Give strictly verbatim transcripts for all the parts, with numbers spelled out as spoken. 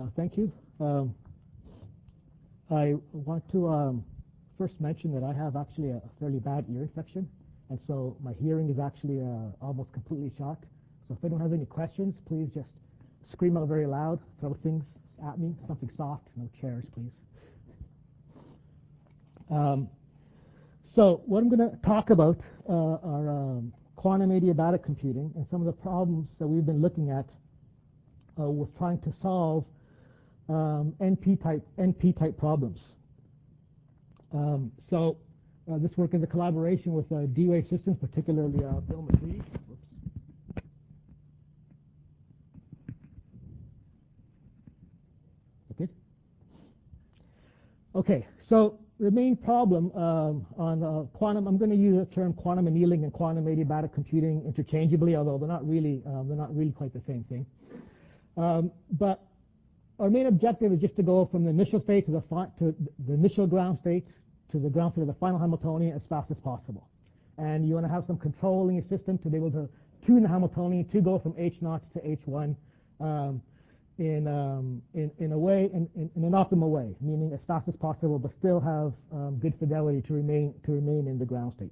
Uh, thank you. Um, I want to um, first mention that I have actually a fairly bad ear infection, and so my hearing is actually uh, almost completely shot. So if anyone has any questions, please just scream out very loud, throw things at me, something soft, no chairs, please. Um, so what I'm going to talk about uh, are um, quantum adiabatic computing and some of the problems that we've been looking at uh, with trying to solve um, N P type N P type problems. Um, so uh, this work is a collaboration with uh, D-Wave Systems, particularly uh, Bill McLeod. Okay. Okay. So the main problem um, on uh, quantum, I'm going to use the term quantum annealing and quantum adiabatic computing interchangeably, although they're not really um, they're not really quite the same thing. Um, but our main objective is just to go from the initial state to the fi to the initial ground state to the ground state of the final Hamiltonian as fast as possible. And you want to have some control in your system to be able to tune the Hamiltonian to go from H naught to H one um, in, um, in in a way in, in, in an optimal way, meaning as fast as possible, but still have um, good fidelity to remain to remain in the ground state.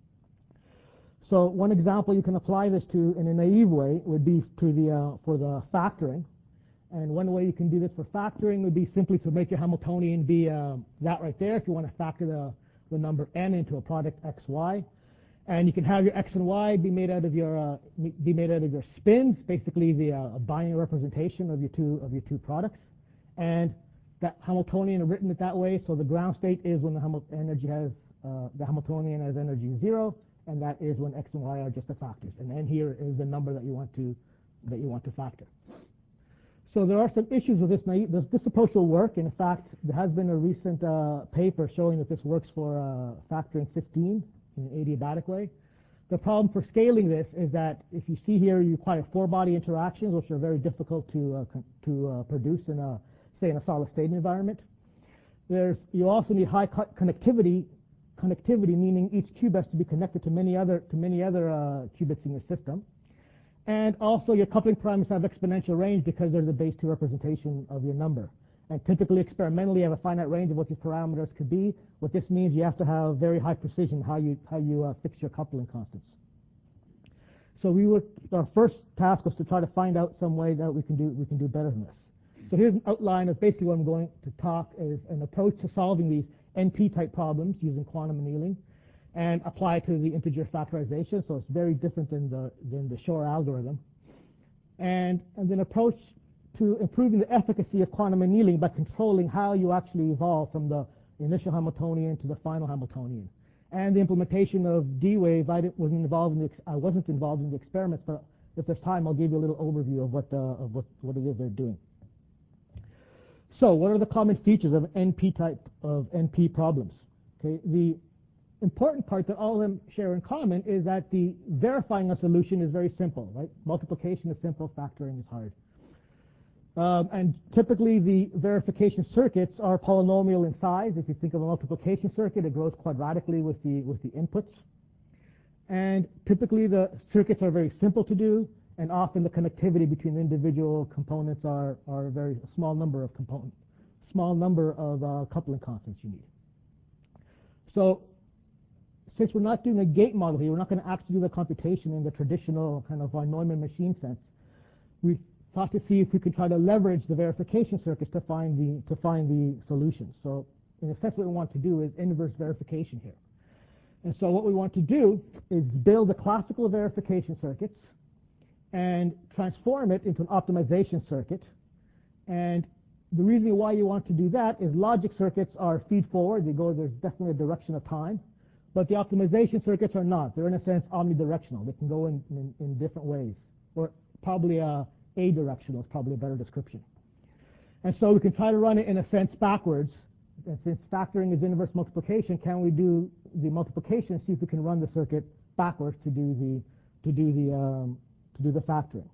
So one example you can apply this to in a naive way would be to the uh, for the factoring. And one way you can do this for factoring would be simply to make your Hamiltonian be uh, that right there if you want to factor the, the number n into a product xy. And you can have your x and y be made out of your uh, be made out of your spins, basically the uh, binary representation of your two of your two products. And that Hamiltonian written it that way, so the ground state is when the Hamil energy has uh, the Hamiltonian has energy zero, and that is when x and y are just the factors. And n here is the number that you want to that you want to factor. So there are some issues with this. This, this approach will work. In fact, there has been a recent uh, paper showing that this works for uh, factoring fifteen in an adiabatic way. The problem for scaling this is that if you see here, you require four-body interactions, which are very difficult to uh, to uh, produce in a say in a solid-state environment. There's you also need high co connectivity. Connectivity meaning each qubit has to be connected to many other to many other uh, qubits in your system. And also your coupling parameters have exponential range because they're the base two representation of your number. And typically experimentally you have a finite range of what these parameters could be. What this means you have to have very high precision how you how you uh, fix your coupling constants. So we would our first task was to try to find out some way that we can do we can do better than this. So here's an outline of basically what I'm going to talk is an approach to solving these N P type problems using quantum annealing, and apply to the integer factorization, so it's very different than the than the Shor algorithm. And and then approach to improving the efficacy of quantum annealing by controlling how you actually evolve from the initial Hamiltonian to the final Hamiltonian. And the implementation of D-Wave, I didn't, wasn't involved in the I wasn't involved in the experiments, but if there's time, I'll give you a little overview of what uh, of what what it is they're doing. So, what are the common features of N P type of N P problems? Okay, the important part that all of them share in common is that the verifying a solution is very simple, right? Multiplication is simple, factoring is hard. Um, and typically the verification circuits are polynomial in size. If you think of a multiplication circuit, it grows quadratically with the, with the inputs. And typically the circuits are very simple to do, and often the connectivity between the individual components are, are a very small number of components, small number of uh, coupling constants you need. So since we're not doing a gate model here, we're not going to actually do the computation in the traditional kind of von Neumann machine sense. We thought to see if we could try to leverage the verification circuits to find the to find the solutions. So in a sense, what we want to do is inverse verification here. And so what we want to do is build the classical verification circuits and transform it into an optimization circuit. And the reason why you want to do that is logic circuits are feed forward. They go, there's definitely a direction of time. But the optimization circuits are not. They're in a sense omnidirectional. They can go in, in, in different ways. Or probably uh, adirectional is probably a better description. And so we can try to run it in a sense backwards. And since factoring is inverse multiplication, can we do the multiplication and see if we can run the circuit backwards to do the to do the um, to do the factoring?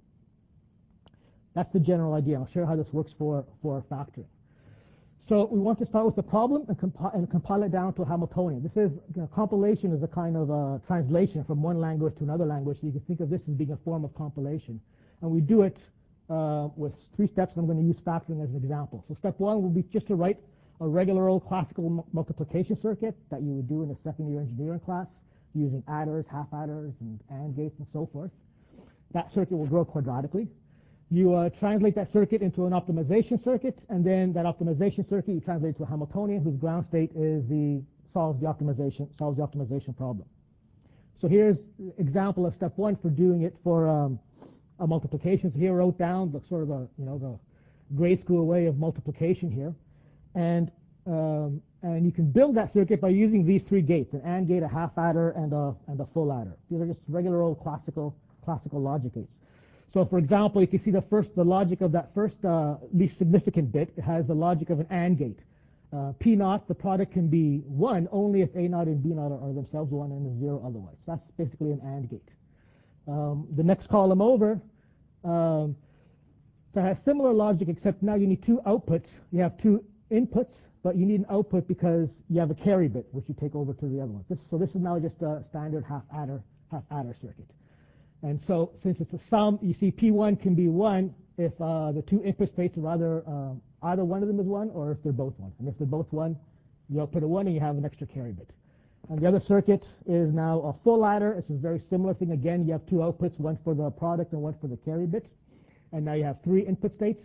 That's the general idea. I'll show you how this works for for factoring. So we want to start with the problem and, compi and compile it down to a Hamiltonian. This is, you know, compilation is a kind of uh, translation from one language to another language. So you can think of this as being a form of compilation. And we do it uh, with three steps. I'm going to use factoring as an example. So step one will be just to write a regular old classical multiplication circuit that you would do in a second year engineering class using adders, half adders, and AND gates and so forth. That circuit will grow quadratically. You uh, translate that circuit into an optimization circuit, and then that optimization circuit you translate to a Hamiltonian whose ground state is the solves the optimization solves the optimization problem. So here's an example of step one for doing it for um, a multiplication. So here I wrote down the sort of the you know the grade school way of multiplication here, and um, and you can build that circuit by using these three gates: an AND gate, a half adder, and a and a full adder. These are just regular old classical classical logic gates. So for example, you can see the first the logic of that first uh, least significant bit. It has the logic of an AND gate. Uh, P naught, the product can be one only if A naught and B naught are, are themselves one and zero otherwise. That's basically an AND gate. Um, the next column over, um, so it has similar logic, except now you need two outputs. You have two inputs, but you need an output because you have a carry bit, which you take over to the other one. This, so this is now just a standard half adder, half adder circuit. And so since it's a sum, you see P one can be one if uh, the two input states are either, um, either one of them is one or if they're both one. And if they're both one, you output a one and you have an extra carry bit. And the other circuit is now a full adder. It's a very similar thing. Again, you have two outputs, one for the product and one for the carry bit. And now you have three input states,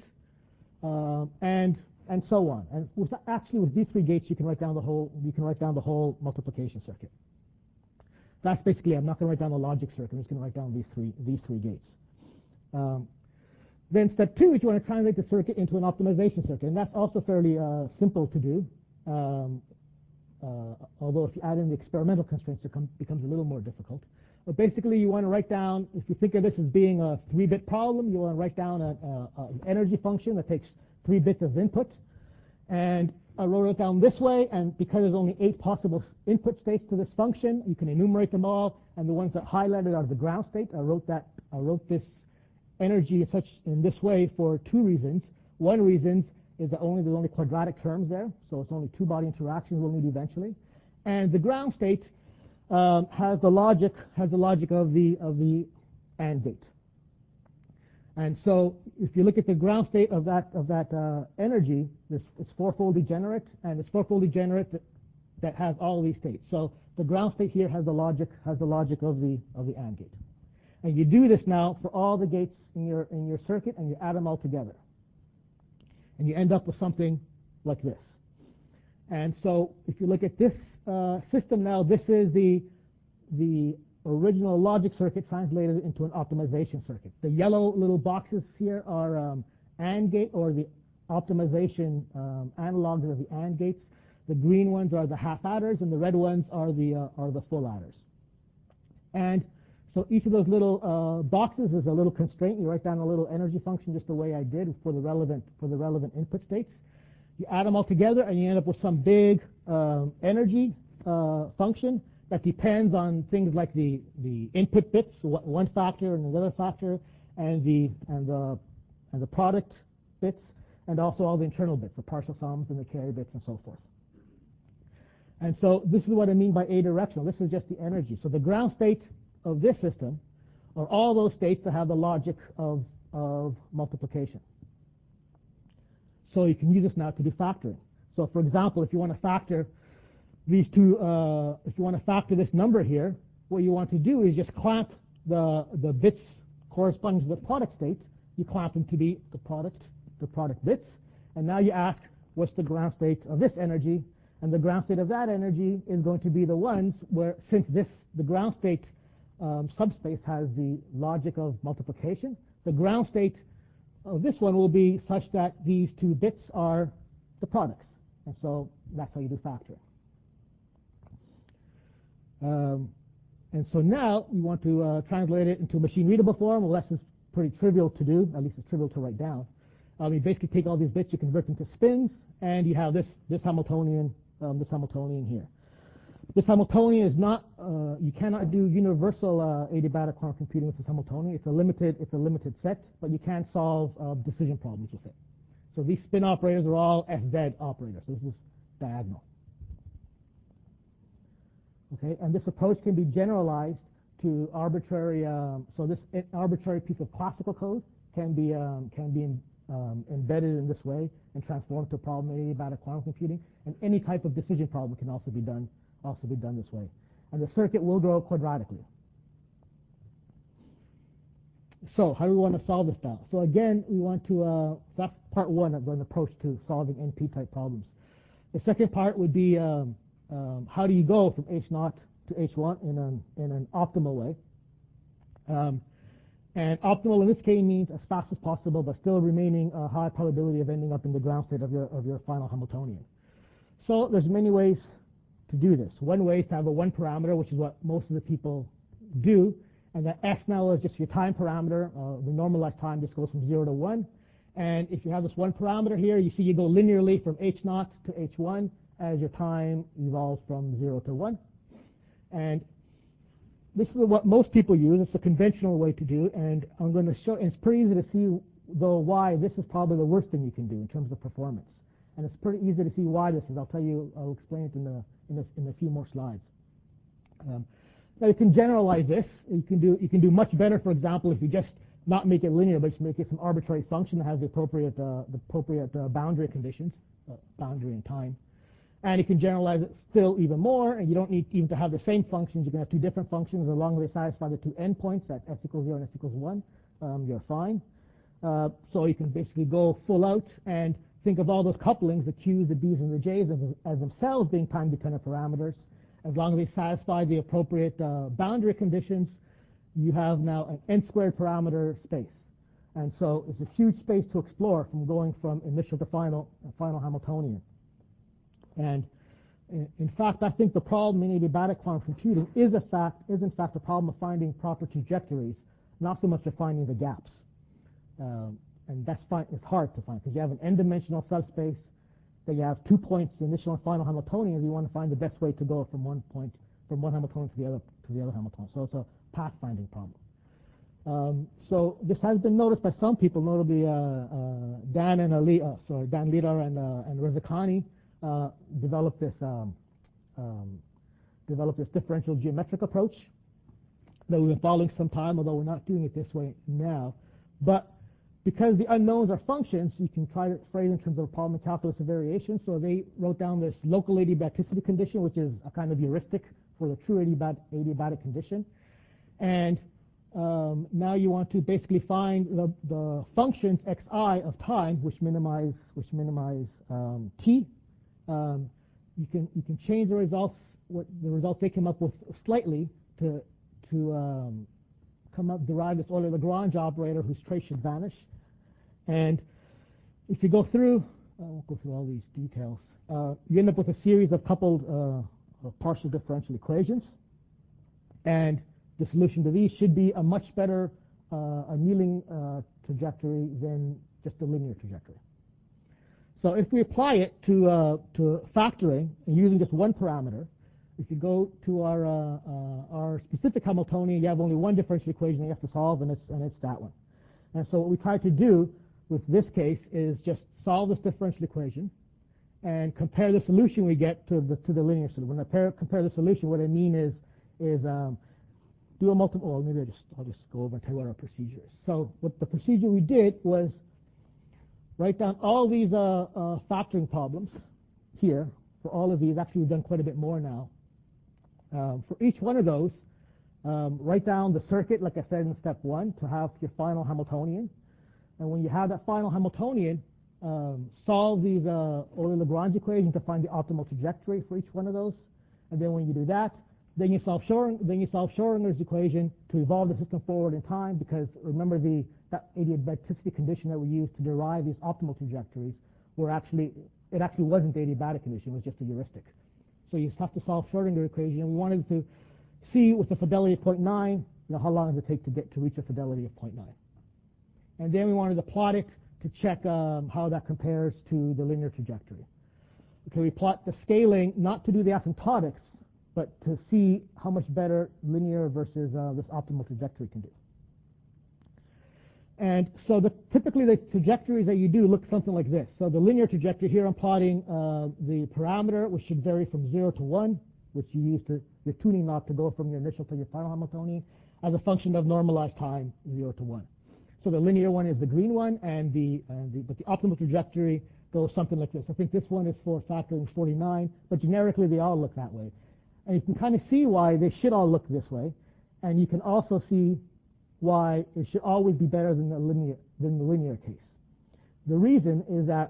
uh, and and so on. And with, actually, with these three gates, you can write down the whole you can write down the whole multiplication circuit. That's basically, I'm not going to write down the logic circuit. I'm just going to write down these three these three gates. Um, then step two is you want to translate the circuit into an optimization circuit, and that's also fairly uh, simple to do. Um, uh, although if you add in the experimental constraints, it becomes a little more difficult. But basically, you want to write down, if you think of this as being a three-bit problem, you want to write down a, a, an energy function that takes three bits as input. And I wrote it down this way, and because there's only eight possible input states to this function, you can enumerate them all, and the ones that highlighted are the ground state. I wrote that, I wrote this energy such in this way for two reasons. One reason is that only there's only quadratic terms there, so it's only two body interactions we'll need eventually. And the ground state um, has the logic has the logic of the of the AND gate. And so if you look at the ground state of that of that uh, energy, this it's fourfold degenerate, and it's fourfold degenerate that, that has all these states. So the ground state here has the logic has the logic of the of the AND gate. And you do this now for all the gates in your in your circuit, and you add them all together, and you end up with something like this. And so if you look at this uh, system now, this is the the original logic circuit translated into an optimization circuit. The yellow little boxes here are um, AND gate, or the optimization um, analogs of the AND gates. The green ones are the half adders, and the red ones are the uh, are the full adders. And so each of those little uh, boxes is a little constraint. You write down a little energy function just the way I did for the relevant for the relevant input states. You add them all together, and you end up with some big um, energy uh, function that depends on things like the, the input bits, one factor and another factor, and the and the and the product bits, and also all the internal bits, the partial sums and the carry bits and so forth. And so this is what I mean by adirectional. This is just the energy. So the ground state of this system are all those states that have the logic of, of multiplication. So you can use this now to do factoring. So for example, if you want to factor these two, uh, if you want to factor this number here, what you want to do is just clamp the the bits corresponding to the product state. You clamp them to be the product, the product bits, and now you ask, what's the ground state of this energy? And the ground state of that energy is going to be the ones where, since this the ground state um, subspace has the logic of multiplication, the ground state of this one will be such that these two bits are the products, and so that's how you do factoring. Um, and so now we want to uh, translate it into machine-readable form. Well, that's pretty trivial to do. At least it's trivial to write down. Um, you basically take all these bits, you convert them to spins, and you have this this Hamiltonian, um, this Hamiltonian here. This Hamiltonian is not. Uh, you cannot do universal uh, adiabatic quantum computing with this Hamiltonian. It's a limited. It's a limited set, but you can solve uh, decision problems with it. So these spin operators are all S Z operators. So this is diagonal. Okay, and this approach can be generalized to arbitrary, um, so this arbitrary piece of classical code can be um, can be in, um, embedded in this way and transformed to a problem in adiabatic quantum computing. And any type of decision problem can also be done also be done this way. And the circuit will grow quadratically. So how do we want to solve this now? So again, we want to, uh, that's part one of an approach to solving N P-type problems. The second part would be um, um, how do you go from H naught to H one in an, in an optimal way. Um, and optimal in this case means as fast as possible, but still remaining a high probability of ending up in the ground state of your, of your final Hamiltonian. So there's many ways to do this. One way is to have a one parameter, which is what most of the people do. And that S now is just your time parameter. Uh, the normalized time just goes from zero to one. And if you have this one parameter here, you see you go linearly from H naught to H one as your time evolves from zero to one. And this is what most people use. It's a conventional way to do. And I'm going to show, and it's pretty easy to see, though, why this is probably the worst thing you can do in terms of performance. And it's pretty easy to see why this is. I'll tell you, I'll explain it in a, in a, in a few more slides. Um, Now you can generalize this. You can do you can do much better, for example, if you just not make it linear, but just make it some arbitrary function that has the appropriate uh, the appropriate uh, boundary conditions, uh, boundary and time. And you can generalize it still even more, and you don't need even to have the same functions. You can have two different functions as long as they satisfy the two endpoints at s equals zero and s equals one. Um, you're fine. Uh, so you can basically go full out and think of all those couplings, the Q's, the B's, and the J's, as, as themselves being time-dependent parameters. As long as they satisfy the appropriate uh, boundary conditions, you have now an n squared parameter space. And so it's a huge space to explore from going from initial to final, uh, final Hamiltonian. And in, in fact, I think the problem in adiabatic quantum computing is, a fact, is in fact a problem of finding proper trajectories, not so much of finding the gaps. Um, and that's fine, it's hard to find because you have an n-dimensional subspace. That you have two points, the initial and final Hamiltonians. You want to find the best way to go from one point, from one Hamiltonian to the other to the other Hamiltonian. So it's a pathfinding problem. Um, so this has been noticed by some people, notably uh, uh, Dan and Ali, uh, sorry, Dan Lidar and uh, and Rezekani uh, developed this um, um, developed this differential geometric approach that we've been following some time, although we're not doing it this way now. But because the unknowns are functions, you can try to phrase in terms of a problem in calculus of variation. So they wrote down this local adiabaticity condition, which is a kind of heuristic for the true adiabatic, adiabatic condition. And um, now you want to basically find the, the functions xi of time, which minimize which minimize um, t. Um, you can you can change the results, what the results they came up with slightly to to um, come up derive this Euler-Lagrange operator whose trace should vanish. And if you go through, I won't go through all these details, uh, you end up with a series of coupled uh, partial differential equations. And the solution to these should be a much better uh, annealing uh, trajectory than just a linear trajectory. So if we apply it to, uh, to factoring and using just one parameter, if you go to our, uh, uh, our specific Hamiltonian, you have only one differential equation you have to solve, and it's, and it's that one. And so what we try to do with this case is just solve this differential equation and compare the solution we get to the, to the linear solution. When I compare, compare the solution, what I mean is, is um, do a multiple, well, maybe I just, I'll just go over and tell you what our procedure is. So what the procedure we did was write down all these uh, uh, factoring problems here. For all of these, actually we've done quite a bit more now. Um, for each one of those, um, write down the circuit, like I said in step one, to have your final Hamiltonian. And when you have that final Hamiltonian, um, solve these uh, Euler-Lagrange equations to find the optimal trajectory for each one of those. And then when you do that, then you solve Schrödinger, then you solve Schrödinger's equation to evolve the system forward in time. Because remember, the that adiabaticity condition that we used to derive these optimal trajectories were actually it actually wasn't the adiabatic condition; it was just a heuristic. So you have to solve Schrödinger equation. And we wanted to see with a fidelity of zero point nine, you know, how long does it take to get to reach a fidelity of zero point nine. And then we wanted to plot it to check um, how that compares to the linear trajectory. Okay, we plot the scaling not to do the asymptotics, but to see how much better linear versus uh, this optimal trajectory can do. And so the, typically the trajectories that you do look something like this. So the linear trajectory here, I'm plotting uh, the parameter, which should vary from zero to one, which you use to, your tuning knot to go from your initial to your final Hamiltonian, as a function of normalized time, zero to one. So the linear one is the green one, and the, uh, the but the optimal trajectory goes something like this. I think this one is for factoring forty-nine, but generically they all look that way. And you can kind of see why they should all look this way, and you can also see why it should always be better than the linear than the linear case. The reason is that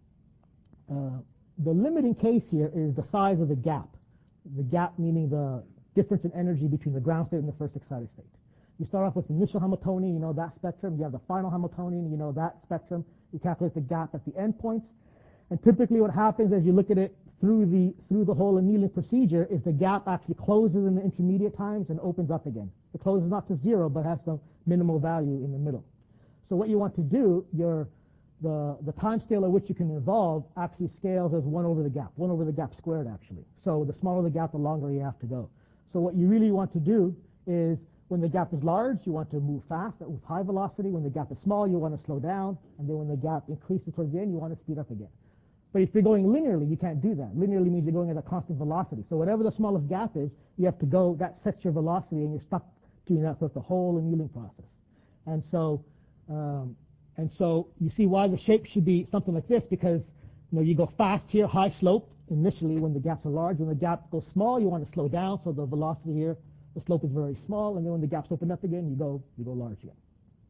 uh, the limiting case here is the size of the gap. The gap meaning the difference in energy between the ground state and the first excited state. You start off with the initial Hamiltonian, you know that spectrum. You have the final Hamiltonian, you know that spectrum. You calculate the gap at the endpoints. And typically what happens as you look at it through the, through the whole annealing procedure is the gap actually closes in the intermediate times and opens up again. It closes not to zero, but has some minimal value in the middle. So what you want to do, your, the, the time scale at which you can evolve actually scales as one over the gap, one over the gap squared actually. So the smaller the gap, the longer you have to go. So what you really want to do is when the gap is large, you want to move fast with high velocity. When the gap is small, you want to slow down. And then when the gap increases towards the end, you want to speed up again. But if you're going linearly, you can't do that. Linearly means you're going at a constant velocity. So whatever the smallest gap is, you have to go, that sets your velocity, and you're stuck doing that with the whole annealing process. And so, um, and so you see why the shape should be something like this, because you know you go fast here, high slope initially when the gaps are large. When the gap goes small, you want to slow down, so the velocity here, the slope is very small, and then when the gaps open up again, you go you go large again.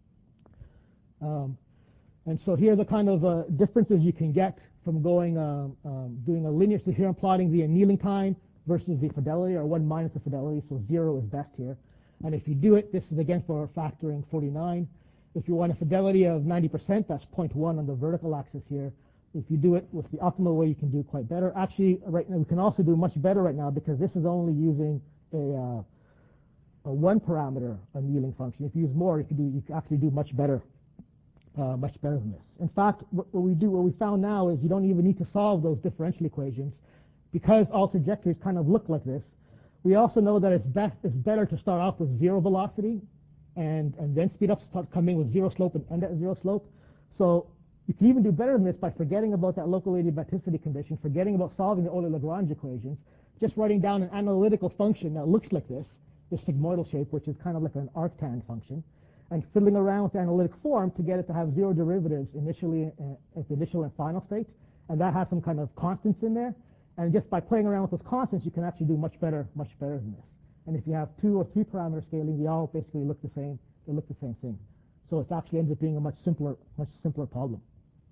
Um, and so here are the kind of uh, differences you can get from going um, um, doing a linear. So here I'm plotting the annealing time versus the fidelity, or one minus the fidelity, so zero is best here. And if you do it, this is again for factoring forty-nine. If you want a fidelity of ninety percent, that's zero point one on the vertical axis here. If you do it with the optimal way, you can do quite better. Actually, right now we can also do much better right now because this is only using a, uh, a one parameter annealing function. If you use more, you can do you can actually do much better. Uh, much better than this. In fact, what, what we do, what we found now is you don't even need to solve those differential equations because all trajectories kind of look like this. We also know that it's best, it's better to start off with zero velocity and, and then speed up, start coming with zero slope and end at zero slope. So you can even do better than this by forgetting about that local adiabaticity condition, forgetting about solving the Euler-Lagrange equations, just writing down an analytical function that looks like this, this sigmoidal shape, which is kind of like an arctan function, and fiddling around with the analytic form to get it to have zero derivatives initially uh, at the initial and final state, and that has some kind of constants in there. And just by playing around with those constants, you can actually do much better, much better than this. And if you have two or three parameter scaling, they all basically look the same. They look the same thing. So it actually ends up being a much simpler, much simpler problem.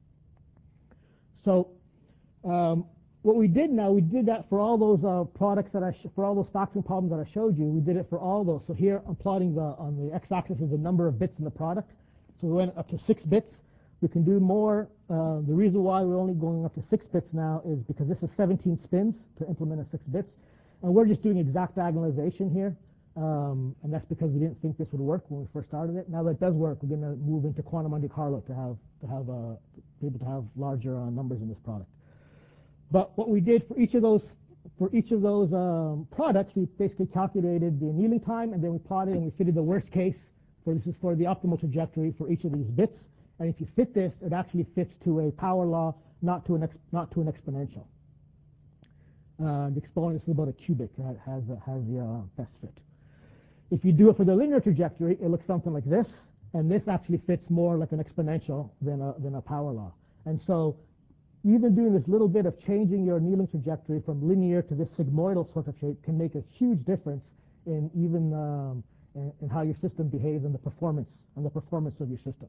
So um, what we did now, we did that for all those uh, products that I, sh for all those factoring problems that I showed you. We did it for all those. So here I'm plotting the, on the x-axis is the number of bits in the product. So we went up to six bits. We can do more. Uh, the reason why we're only going up to six bits now is because this is seventeen spins to implement a six bits. And we're just doing exact diagonalization here. Um, and that's because we didn't think this would work when we first started it. Now that it does work, we're going to move into quantum Monte Carlo to have, to have, uh, be able to have larger uh, numbers in this product. But what we did for each of those, for each of those um, products, we basically calculated the annealing time, and then we plotted and we fitted the worst case. For this is for the optimal trajectory for each of these bits. And if you fit this, it actually fits to a power law, not to an ex not to an exponential. Uh, the exponent is about a cubic. That has uh, has the uh, best fit. If you do it for the linear trajectory, it looks something like this, and this actually fits more like an exponential than a than a power law. And so even doing this little bit of changing your annealing trajectory from linear to this sigmoidal sort of shape can make a huge difference in even um, in, in how your system behaves and the performance and the performance of your system.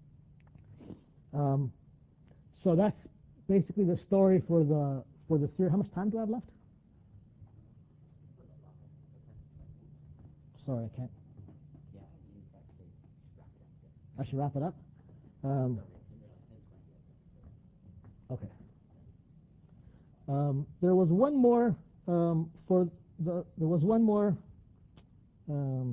Um, so that's basically the story for the for the theory. How much time do I have left? Sorry, I can't. I should wrap it up. Um, okay. Um, there was one more um, for the. There was one more. Um,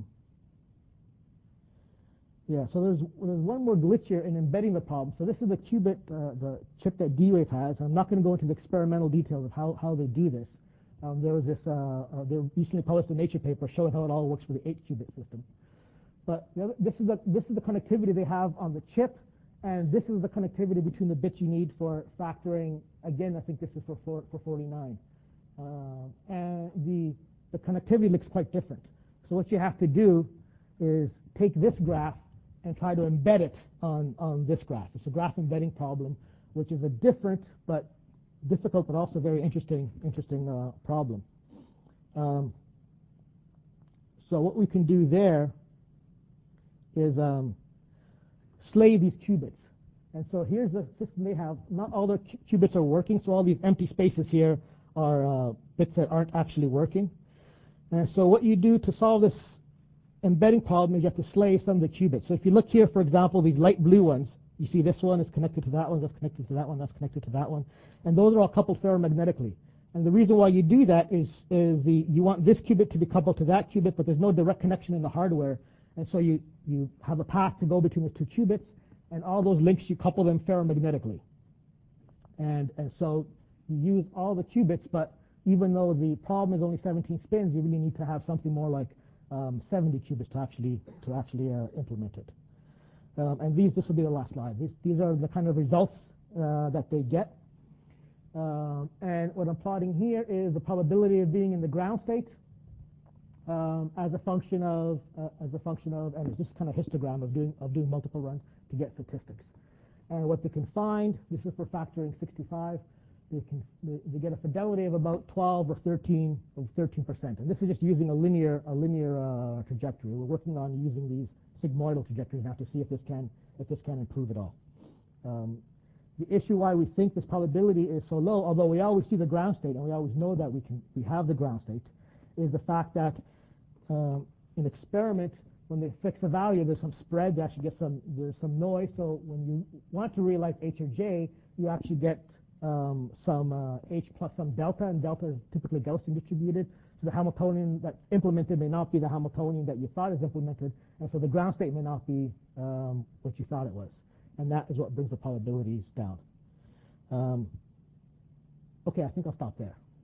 yeah. So there's there's one more glitch here in embedding the problem. So this is the qubit, uh, the chip that D-Wave has. I'm not going to go into the experimental details of how how they do this. Um, there was this. Uh, uh, they recently published a Nature paper showing how it all works for the eight qubit system. But the other, this is the this is the connectivity they have on the chip. And this is the connectivity between the bits you need for factoring. Again, I think this is for for, for forty-nine. Uh, and the, the connectivity looks quite different. So what you have to do is take this graph and try to embed it on, on this graph. It's a graph embedding problem, which is a different but difficult but also very interesting, interesting uh, problem. Um, so what we can do there is um, slay these qubits. And so here's the system they have. Not all the qubits are working, so all these empty spaces here are uh, bits that aren't actually working. And so what you do to solve this embedding problem is you have to slay some of the qubits. So if you look here, for example, these light blue ones, you see this one is connected to that one, that's connected to that one, that's connected to that one. And those are all coupled ferromagnetically. And the reason why you do that is, is the, you want this qubit to be coupled to that qubit, but there's no direct connection in the hardware. And so you, you have a path to go between the two qubits, and all those links, you couple them ferromagnetically. And, and so you use all the qubits, but even though the problem is only seventeen spins, you really need to have something more like um, seventy qubits to actually, to actually uh, implement it. Um, and these, this will be the last slide. These, these are the kind of results uh, that they get. Um, and what I'm plotting here is the probability of being in the ground state um, as a function of, uh, as a function of, and it's just kind of histogram of doing, of doing multiple runs to get statistics. And what they can find, this is for factoring sixty-five, they can they, they get a fidelity of about twelve or thirteen or thirteen percent. And this is just using a linear a linear uh, trajectory. We're working on using these sigmoidal trajectories now to see if this can if this can improve at all. Um, the issue why we think this probability is so low, although we always see the ground state and we always know that we can we have the ground state, is the fact that um, in experiment, when they fix a value, there's some spread. They actually get some there's some noise. So when you want to realize H or J, you actually get um, some uh, H plus some delta, and delta is typically Gaussian distributed. So the Hamiltonian that's implemented may not be the Hamiltonian that you thought is implemented, and so the ground state may not be um, what you thought it was. And that is what brings the probabilities down. Um, okay, I think I'll stop there.